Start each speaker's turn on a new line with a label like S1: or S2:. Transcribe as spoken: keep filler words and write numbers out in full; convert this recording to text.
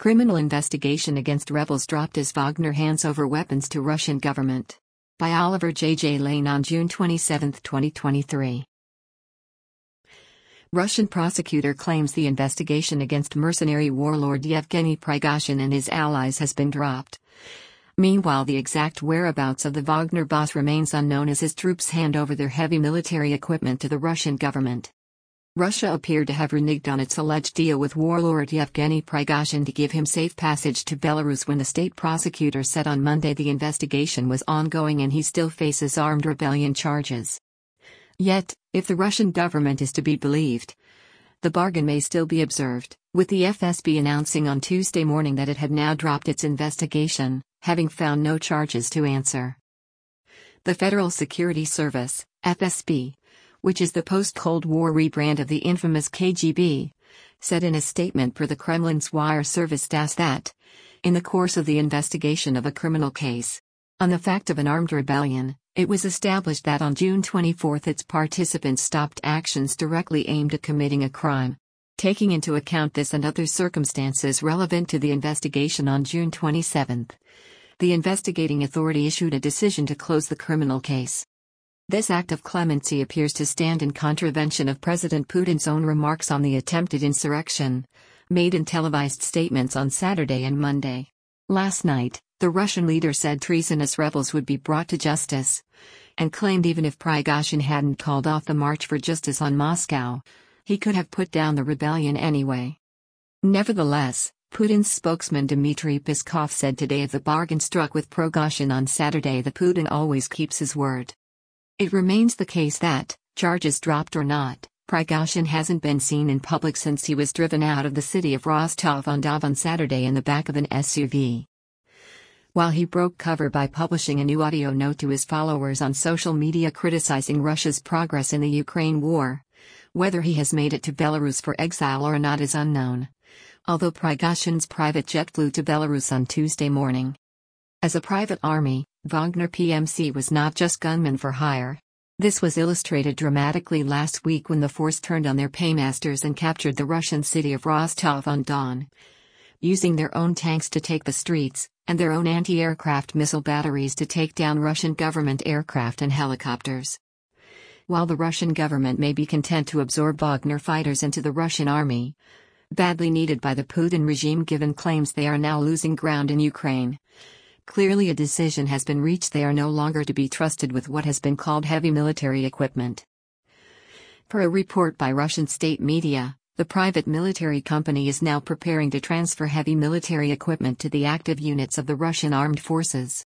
S1: Criminal investigation against rebels dropped as Wagner hands over weapons to Russian government. By Oliver J. J. Lane on June twenty-seventh, twenty twenty-three. Russian prosecutor claims the investigation against mercenary warlord Yevgeny Prigozhin and his allies has been dropped. Meanwhile, the exact whereabouts of the Wagner boss remains unknown as his troops hand over their heavy military equipment to the Russian government. Russia appeared to have reneged on its alleged deal with warlord Yevgeny Prigozhin to give him safe passage to Belarus when the state prosecutor said on Monday the investigation was ongoing and he still faces armed rebellion charges. Yet, if the Russian government is to be believed, the bargain may still be observed, with the F S B announcing on Tuesday morning that it had now dropped its investigation, having found no charges to answer. The Federal Security Service, F S B, which is the post-Cold War rebrand of the infamous K G B, said in a statement per the Kremlin's wire service D A S that, in the course of the investigation of a criminal case on the fact of an armed rebellion, it was established that on June twenty-fourth its participants stopped actions directly aimed at committing a crime. Taking into account this and other circumstances relevant to the investigation on June twenty-seventh, the investigating authority issued a decision to close the criminal case. This act of clemency appears to stand in contravention of President Putin's own remarks on the attempted insurrection, made in televised statements on Saturday and Monday. Last night, the Russian leader said treasonous rebels would be brought to justice, and claimed even if Prigozhin hadn't called off the March for Justice on Moscow, he could have put down the rebellion anyway. Nevertheless, Putin's spokesman Dmitry Peskov said today of the bargain struck with Prigozhin on Saturday that Putin always keeps his word. It remains the case that, charges dropped or not, Prigozhin hasn't been seen in public since he was driven out of the city of Rostov-on-Don on Saturday in the back of an S U V. While he broke cover by publishing a new audio note to his followers on social media criticizing Russia's progress in the Ukraine war, whether he has made it to Belarus for exile or not is unknown, although Prigozhin's private jet flew to Belarus on Tuesday morning. As a private army, Wagner P M C was not just gunmen for hire. This was illustrated dramatically last week when the force turned on their paymasters and captured the Russian city of Rostov-on-Don, using their own tanks to take the streets, and their own anti-aircraft missile batteries to take down Russian government aircraft and helicopters. While the Russian government may be content to absorb Wagner fighters into the Russian army, badly needed by the Putin regime given claims they are now losing ground in Ukraine, clearly a decision has been reached. They are no longer to be trusted with what has been called heavy military equipment. Per a report by Russian state media, the private military company is now preparing to transfer heavy military equipment to the active units of the Russian armed forces.